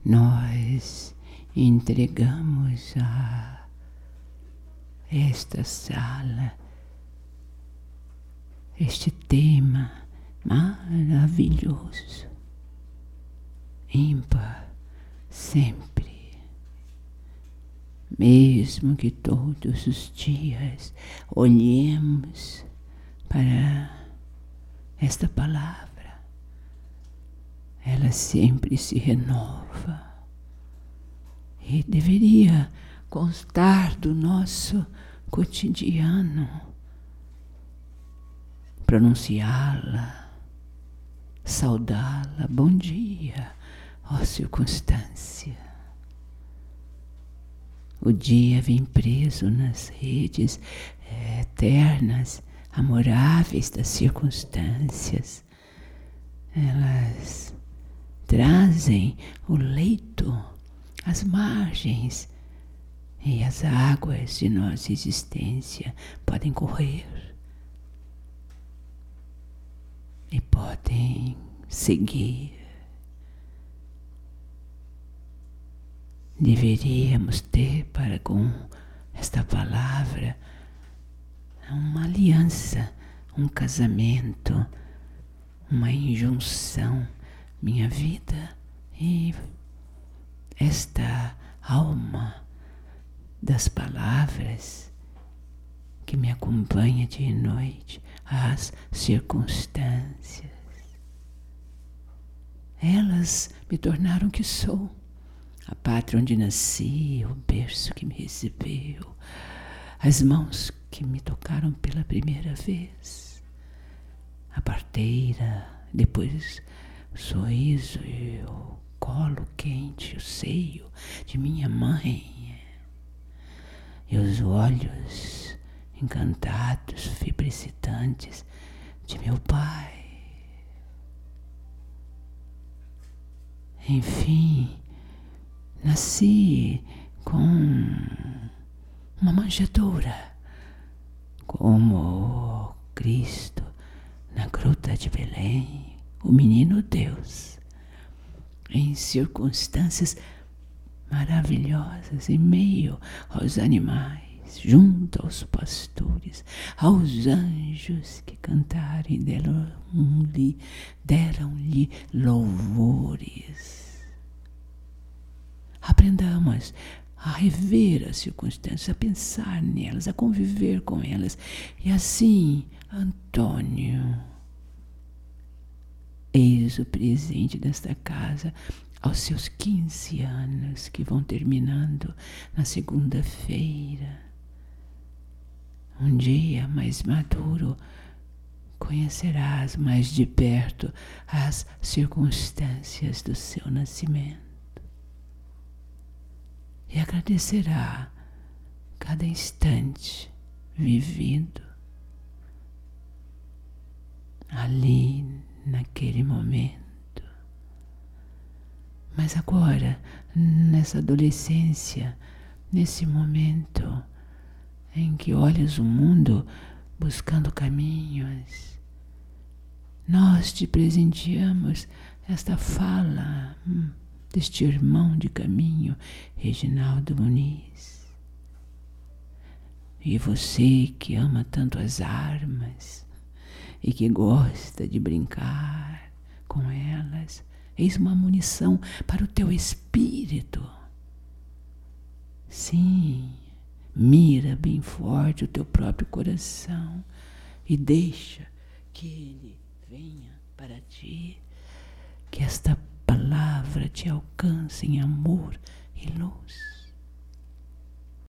nós entregamos a esta sala este tema maravilhoso, ímpar, sempre, mesmo que todos os dias olhemos para esta palavra, ela sempre se renova e deveria constar do nosso cotidiano, pronunciá-la, saudá-la, bom dia, ó circunstância. O dia vem preso nas redes eternas, amoráveis das circunstâncias. Elas trazem o leito, as margens, e as águas de nossa existência podem correr e podem seguir. Deveríamos ter para com esta palavra uma aliança, um casamento, uma injunção, minha vida e esta alma das palavras que me acompanha dia e noite, as circunstâncias. Elas me tornaram o que sou, a pátria onde nasci, o berço que me recebeu, as mãos que me tocaram pela primeira vez, a parteira, depois o sorriso e o colo quente, o seio de minha mãe, e os olhos encantados, febricitantes de meu pai. Enfim, nasci com uma manjedoura, como Cristo na gruta de Belém, o menino Deus, em circunstâncias maravilhosas, em meio aos animais, junto aos pastores, aos anjos que cantaram e deram-lhe louvores. Aprendamos a rever as circunstâncias, a pensar nelas, a conviver com elas. E assim, Antônio, eis o presente desta casa aos seus 15 anos, que vão terminando na segunda-feira. Um dia mais maduro, conhecerás mais de perto as circunstâncias do seu nascimento e agradecerá cada instante vivido ali, naquele momento. Mas agora, nessa adolescência, nesse momento em que olhas o mundo buscando caminhos, nós te presenteamos esta fala deste irmão de caminho, Reginaldo Muniz. E você que ama tanto as armas e que gosta de brincar com elas, eis uma munição para o teu espírito. Sim, mira bem forte o teu próprio coração e deixa que ele venha para ti, que esta palavra te alcance em amor e luz.